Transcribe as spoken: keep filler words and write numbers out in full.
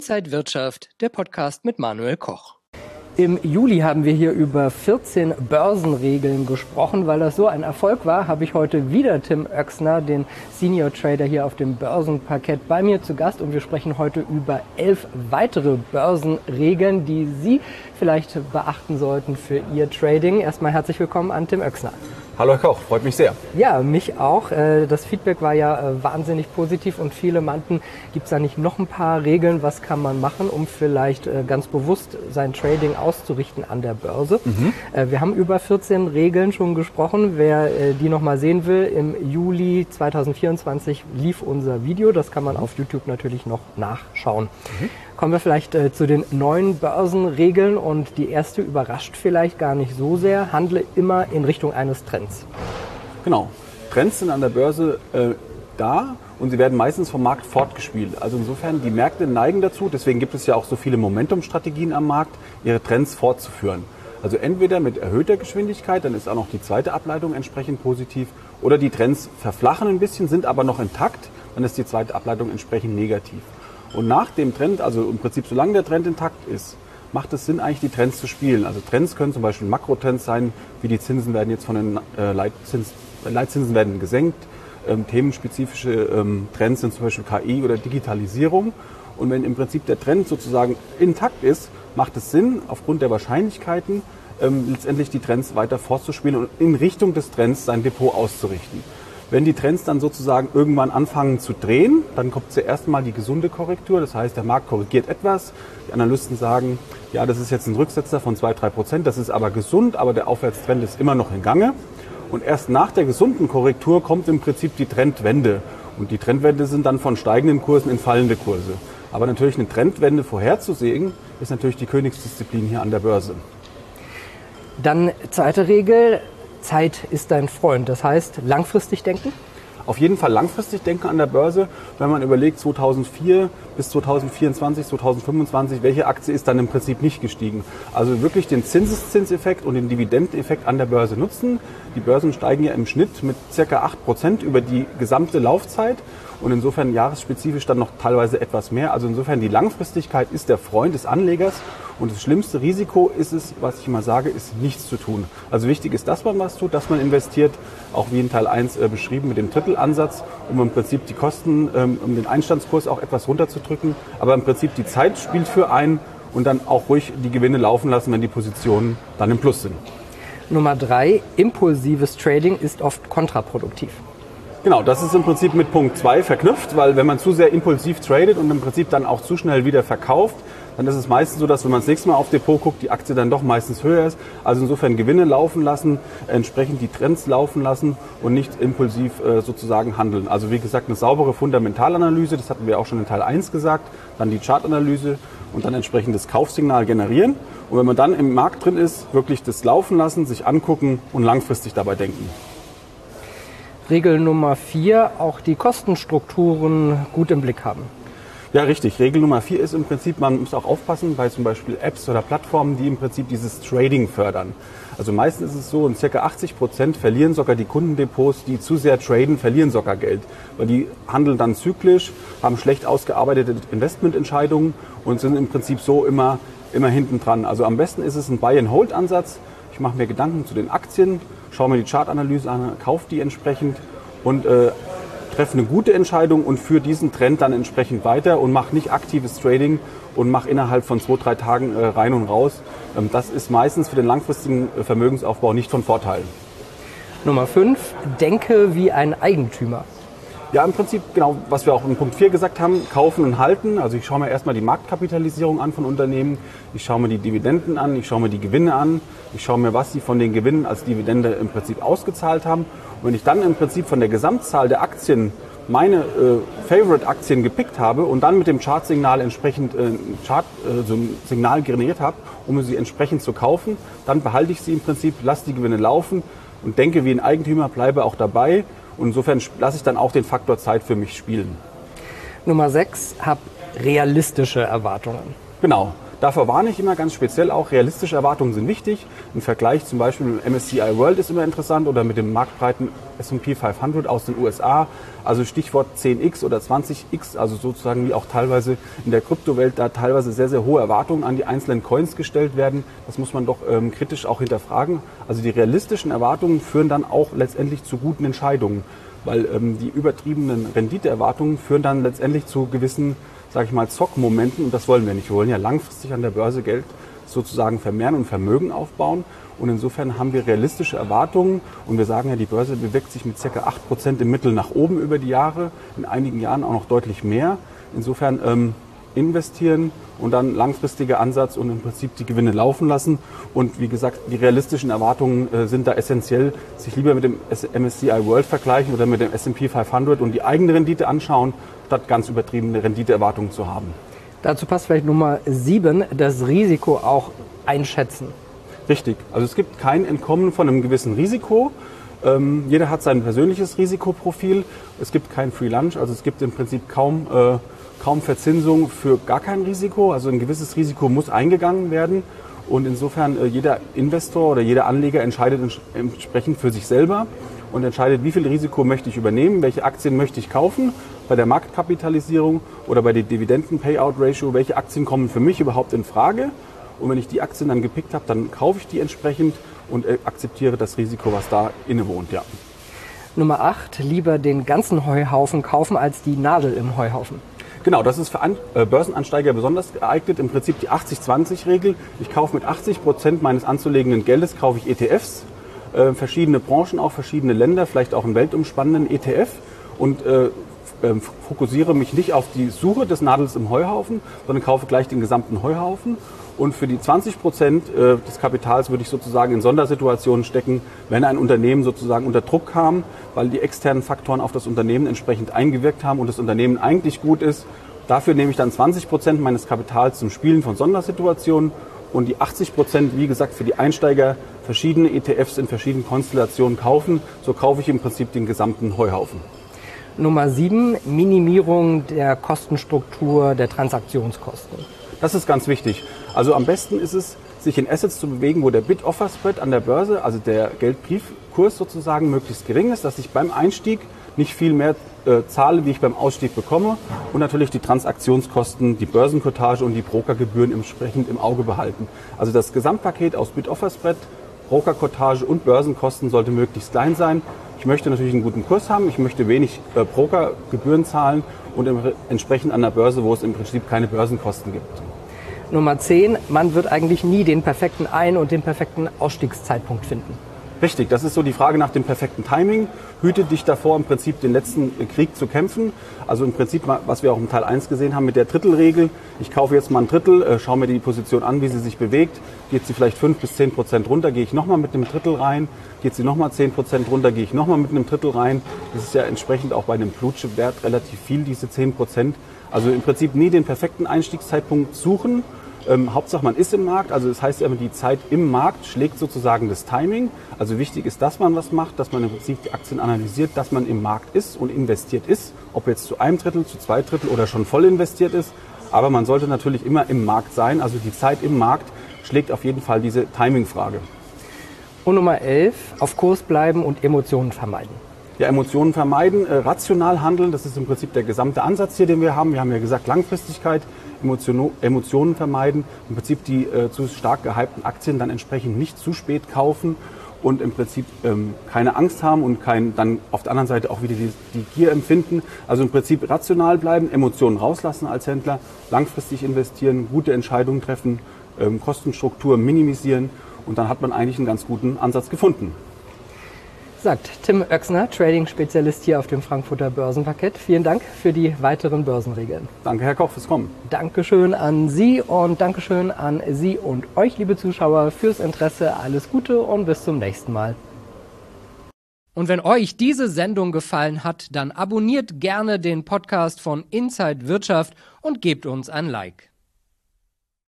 Inside Wirtschaft, der Podcast mit Manuel Koch. Im Juli haben wir hier über vierzehn Börsenregeln gesprochen. Weil das so ein Erfolg war, habe ich heute wieder Tim Oechsner, den Senior Trader hier auf dem Börsenparkett, bei mir zu Gast. Und wir sprechen heute über elf weitere Börsenregeln, die Sie vielleicht beachten sollten für Ihr Trading. Erstmal herzlich willkommen an Tim Oechsner. Hallo Herr Koch, freut mich sehr. Ja, mich auch. Das Feedback war ja wahnsinnig positiv und viele meinten, gibt es da nicht noch ein paar Regeln, was kann man machen, um vielleicht ganz bewusst sein Trading auszurichten an der Börse. Mhm. Wir haben über vierzehn Regeln schon gesprochen. Wer die nochmal sehen will, im Juli zweitausendvierundzwanzig lief unser Video. Das kann man auf YouTube natürlich noch nachschauen. Mhm. Kommen wir vielleicht äh, zu den neuen Börsenregeln und die erste überrascht vielleicht gar nicht so sehr. Handle immer in Richtung eines Trends. Genau. Trends sind an der Börse äh, da und sie werden meistens vom Markt fortgespielt. Also insofern, die Märkte neigen dazu, deswegen gibt es ja auch so viele Momentum-Strategien am Markt, ihre Trends fortzuführen. Also entweder mit erhöhter Geschwindigkeit, dann ist auch noch die zweite Ableitung entsprechend positiv, oder die Trends verflachen ein bisschen, sind aber noch intakt, dann ist die zweite Ableitung entsprechend negativ. Und nach dem Trend, also im Prinzip solange der Trend intakt ist, macht es Sinn, eigentlich die Trends zu spielen. Also Trends können zum Beispiel Makrotrends sein, wie die Zinsen werden jetzt von den äh, Leitzins, Leitzinsen werden gesenkt. Ähm, themenspezifische ähm, Trends sind zum Beispiel K I oder Digitalisierung. Und wenn im Prinzip der Trend sozusagen intakt ist, macht es Sinn, aufgrund der Wahrscheinlichkeiten ähm, letztendlich die Trends weiter fortzuspielen und in Richtung des Trends sein Depot auszurichten. Wenn die Trends dann sozusagen irgendwann anfangen zu drehen, dann kommt zuerst mal die gesunde Korrektur. Das heißt, der Markt korrigiert etwas. Die Analysten sagen, ja, das ist jetzt ein Rücksetzer von zwei bis drei Prozent. Das ist aber gesund, aber der Aufwärtstrend ist immer noch in Gange. Und erst nach der gesunden Korrektur kommt im Prinzip die Trendwende. Und die Trendwende sind dann von steigenden Kursen in fallende Kurse. Aber natürlich eine Trendwende vorherzusehen, ist natürlich die Königsdisziplin hier an der Börse. Dann zweite Regel. Zeit ist dein Freund. Das heißt, langfristig denken? Auf jeden Fall langfristig denken an der Börse. Wenn man überlegt, zweitausendvier bis zweitausendvierundzwanzig, zweitausendfünfundzwanzig, welche Aktie ist dann im Prinzip nicht gestiegen? Also wirklich den Zinseszinseffekt und den Dividendeneffekt an der Börse nutzen. Die Börsen steigen ja im Schnitt mit ca. acht Prozent über die gesamte Laufzeit und insofern jahresspezifisch dann noch teilweise etwas mehr. Also insofern die Langfristigkeit ist der Freund des Anlegers. Und das schlimmste Risiko ist es, was ich immer sage, ist nichts zu tun. Also wichtig ist, dass man was tut, dass man investiert, auch wie in Teil eins äh, beschrieben mit dem Drittelansatz, um im Prinzip die Kosten, ähm, um den Einstandskurs auch etwas runterzudrücken. Aber im Prinzip die Zeit spielt für einen und dann auch ruhig die Gewinne laufen lassen, wenn die Positionen dann im Plus sind. Nummer drei, impulsives Trading ist oft kontraproduktiv. Genau, das ist im Prinzip mit Punkt zwei verknüpft, weil wenn man zu sehr impulsiv tradet und im Prinzip dann auch zu schnell wieder verkauft, dann ist es meistens so, dass wenn man das nächste Mal auf Depot guckt, die Aktie dann doch meistens höher ist. Also insofern Gewinne laufen lassen, entsprechend die Trends laufen lassen und nicht impulsiv äh, sozusagen handeln. Also wie gesagt, eine saubere Fundamentalanalyse, das hatten wir auch schon in Teil eins gesagt, dann die Chartanalyse und dann entsprechend das Kaufsignal generieren. Und wenn man dann im Markt drin ist, wirklich das laufen lassen, sich angucken und langfristig dabei denken. Regel Nummer vier, auch die Kostenstrukturen gut im Blick haben. Ja, richtig. Regel Nummer vier ist im Prinzip, man muss auch aufpassen bei zum Beispiel Apps oder Plattformen, die im Prinzip dieses Trading fördern. Also meistens ist es so, in ca. achtzig Prozent verlieren sogar die Kundendepots, die zu sehr traden, verlieren sogar Geld. Weil die handeln dann zyklisch, haben schlecht ausgearbeitete Investmententscheidungen und sind im Prinzip so immer, immer hinten dran. Also am besten ist es ein Buy-and-Hold-Ansatz. Ich mache mir Gedanken zu den Aktien, schaue mir die Chartanalyse an, kaufe die entsprechend und äh, treffe eine gute Entscheidung und führe diesen Trend dann entsprechend weiter und mache nicht aktives Trading und mache innerhalb von zwei, drei Tagen äh, rein und raus. Ähm, das ist meistens für den langfristigen äh, Vermögensaufbau nicht von Vorteil. Nummer fünf, denke wie ein Eigentümer. Ja, im Prinzip genau, was wir auch in Punkt vier gesagt haben, kaufen und halten. Also ich schaue mir erstmal die Marktkapitalisierung an von Unternehmen, ich schaue mir die Dividenden an, ich schaue mir die Gewinne an, ich schaue mir, was sie von den Gewinnen als Dividende im Prinzip ausgezahlt haben. Und wenn ich dann im Prinzip von der Gesamtzahl der Aktien meine äh, Favorite-Aktien gepickt habe und dann mit dem Chartsignal entsprechend äh, ein Chart, äh, so ein Signal generiert habe, um sie entsprechend zu kaufen, dann behalte ich sie im Prinzip, lasse die Gewinne laufen und denke wie ein Eigentümer, bleibe auch dabei. Und insofern lasse ich dann auch den Faktor Zeit für mich spielen. Nummer sechs, hab realistische Erwartungen. Genau. Davor warne ich immer ganz speziell auch, realistische Erwartungen sind wichtig. Ein Vergleich zum Beispiel mit dem M S C I World ist immer interessant oder mit dem marktbreiten S und P fünfhundert aus den U S A. Also Stichwort zehn x oder zwanzig x, also sozusagen wie auch teilweise in der Kryptowelt da teilweise sehr, sehr hohe Erwartungen an die einzelnen Coins gestellt werden. Das muss man doch ähm, kritisch auch hinterfragen. Also die realistischen Erwartungen führen dann auch letztendlich zu guten Entscheidungen, weil ähm, die übertriebenen Renditeerwartungen führen dann letztendlich zu gewissen, sage ich mal, Zockmomenten und das wollen wir nicht. Wir wollen ja langfristig an der Börse Geld sozusagen vermehren und Vermögen aufbauen. Und insofern haben wir realistische Erwartungen und wir sagen ja, die Börse bewegt sich mit ca. acht Prozent im Mittel nach oben über die Jahre, in einigen Jahren auch noch deutlich mehr. Insofern ähm, investieren und dann langfristiger Ansatz und im Prinzip die Gewinne laufen lassen. Und wie gesagt, die realistischen Erwartungen äh, sind da essentiell, sich lieber mit dem M S C I World vergleichen oder mit dem S und P fünfhundert und die eigene Rendite anschauen, statt ganz übertriebene Renditeerwartungen zu haben. Dazu passt vielleicht Nummer sieben, das Risiko auch einschätzen. Richtig. Also es gibt kein Entkommen von einem gewissen Risiko. Ähm, jeder hat sein persönliches Risikoprofil. Es gibt kein Free Lunch, also es gibt im Prinzip kaum, äh, kaum Verzinsung für gar kein Risiko. Also ein gewisses Risiko muss eingegangen werden. Und insofern äh, jeder Investor oder jeder Anleger entscheidet ents- entsprechend für sich selber und entscheidet, wie viel Risiko möchte ich übernehmen, welche Aktien möchte ich kaufen bei der Marktkapitalisierung oder bei der Dividenden-Payout-Ratio, welche Aktien kommen für mich überhaupt in Frage. Und wenn ich die Aktien dann gepickt habe, dann kaufe ich die entsprechend und äh, akzeptiere das Risiko, was da innewohnt. Ja. Nummer acht, lieber den ganzen Heuhaufen kaufen als die Nadel im Heuhaufen. Genau, das ist für An- äh, Börsenansteiger besonders geeignet. Im Prinzip die achtzig zwanzig Regel. Ich kaufe mit achtzig Prozent meines anzulegenden Geldes kaufe ich E T Fs, äh, verschiedene Branchen, auch verschiedene Länder, vielleicht auch einen weltumspannenden E T F und äh, äh, fokussiere mich nicht auf die Suche des Nadels im Heuhaufen, sondern kaufe gleich den gesamten Heuhaufen. Und für die zwanzig Prozent äh, des Kapitals würde ich sozusagen in Sondersituationen stecken, wenn ein Unternehmen sozusagen unter Druck kam, weil die externen Faktoren auf das Unternehmen entsprechend eingewirkt haben und das Unternehmen eigentlich gut ist. Dafür nehme ich dann zwanzig Prozent meines Kapitals zum Spielen von Sondersituationen und die achtzig Prozent, wie gesagt, für die Einsteiger verschiedene E T Fs in verschiedenen Konstellationen kaufen. So kaufe ich im Prinzip den gesamten Heuhaufen. Nummer sieben, Minimierung der Kostenstruktur der Transaktionskosten. Das ist ganz wichtig. Also am besten ist es, sich in Assets zu bewegen, wo der Bid-Offer-Spread an der Börse, also der Geldbriefkurs sozusagen, möglichst gering ist, dass ich beim Einstieg nicht viel mehr äh, zahle, wie ich beim Ausstieg bekomme und natürlich die Transaktionskosten, die Börsenkotage und die Brokergebühren entsprechend im Auge behalten. Also das Gesamtpaket aus Bid-Offer-Spread, Brokerkotage und Börsenkosten sollte möglichst klein sein. Ich möchte natürlich einen guten Kurs haben, ich möchte wenig äh, Brokergebühren zahlen und im, entsprechend an der Börse, wo es im Prinzip keine Börsenkosten gibt. Nummer zehn, man wird eigentlich nie den perfekten Ein- und den perfekten Ausstiegszeitpunkt finden. Richtig, das ist so die Frage nach dem perfekten Timing. Hüte dich davor, im Prinzip den letzten Krieg zu kämpfen. Also im Prinzip, was wir auch im Teil eins gesehen haben mit der Drittelregel. Ich kaufe jetzt mal ein Drittel, äh, schaue mir die Position an, wie sie sich bewegt. Geht sie vielleicht fünf bis zehn Prozent runter, gehe ich nochmal mit einem Drittel rein. Geht sie nochmal zehn Prozent runter, gehe ich nochmal mit einem Drittel rein. Das ist ja entsprechend auch bei einem Blue-Chip-Wert relativ viel, diese zehn Prozent. Also im Prinzip nie den perfekten Einstiegszeitpunkt suchen. Ähm, Hauptsache man ist im Markt, also das heißt immer, die Zeit im Markt schlägt sozusagen das Timing. Also wichtig ist, dass man was macht, dass man im Prinzip die Aktien analysiert, dass man im Markt ist und investiert ist, ob jetzt zu einem Drittel, zu zwei Drittel oder schon voll investiert ist. Aber man sollte natürlich immer im Markt sein, also die Zeit im Markt schlägt auf jeden Fall diese Timing-Frage. Und Nummer elf, auf Kurs bleiben und Emotionen vermeiden. Ja, Emotionen vermeiden, äh, rational handeln, das ist im Prinzip der gesamte Ansatz hier, den wir haben. Wir haben ja gesagt, Langfristigkeit, Emotion, Emotionen vermeiden, im Prinzip die äh, zu stark gehypten Aktien dann entsprechend nicht zu spät kaufen und im Prinzip ähm, keine Angst haben und kein, dann auf der anderen Seite auch wieder die, die Gier empfinden. Also im Prinzip rational bleiben, Emotionen rauslassen als Händler, langfristig investieren, gute Entscheidungen treffen, ähm, Kostenstruktur minimisieren und dann hat man eigentlich einen ganz guten Ansatz gefunden. Sagt Tim Oechsner, Trading-Spezialist hier auf dem Frankfurter Börsenparkett. Vielen Dank für die weiteren Börsenregeln. Danke, Herr Koch, fürs Kommen. Dankeschön an Sie und Dankeschön an Sie und euch, liebe Zuschauer, fürs Interesse. Alles Gute und bis zum nächsten Mal. Und wenn euch diese Sendung gefallen hat, dann abonniert gerne den Podcast von Inside Wirtschaft und gebt uns ein Like.